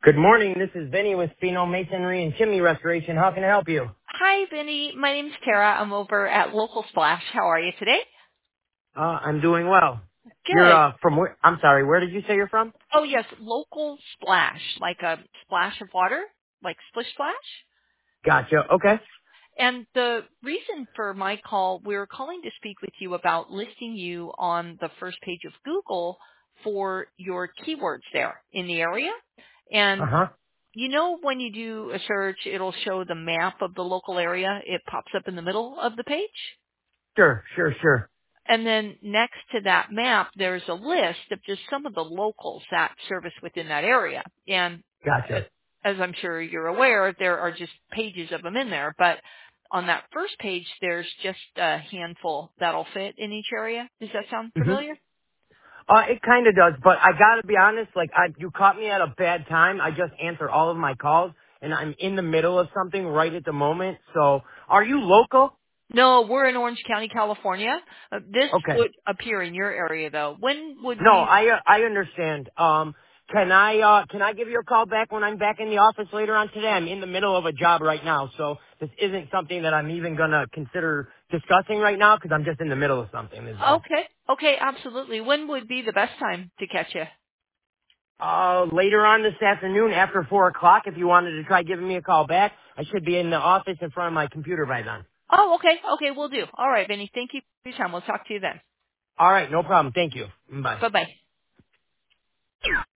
Good morning. This is Vinny with Pheno Masonry and Chimney Restoration. How can I help you? Hi, Vinny. My name's Tara. I'm over at Local Splash. How are you today? I'm doing well. You're Good. from where? I'm sorry. Where did you say you're from? Oh, yes, Local Splash, like a splash of water, like Splish Splash. Gotcha. Okay. And the reason for my call, we were calling to speak with you about listing you on the first page of Google for your keywords there in the area. Uh And huh. you know when you do a search, it'll show the map of the local area. It pops up in the middle of the page. Sure. And then next to that map, there's a list of just some of the locals that service within that area. And uh, Gotcha. as I'm sure you're aware, there are just pages of them in there. But on that first page, there's just a handful that'll fit in each area. Does that sound Mhm. familiar? It kind of does, but I gotta be honest. Like, you caught me at a bad time. I just answer all of my calls, and I'm in the middle of something right at the moment. So, are you local? No, we're in Orange County, California. This Okay. would appear in your area, though. When would No, be? I understand. Can I give you a call back when I'm back in the office later on today? I'm in the middle of a job right now, so this isn't something that I'm even gonna consider discussing right now because I'm just in the middle of something. Is all. Okay, absolutely. When would be the best time to catch you? Later on this afternoon after 4 o'clock, if you wanted to try giving me a call back, I should be in the office in front of my computer by then. Oh, okay, we'll do. All right, Vinny. Thank you for your time. We'll talk to you then. All right, no problem. Thank you. Bye. Bye bye.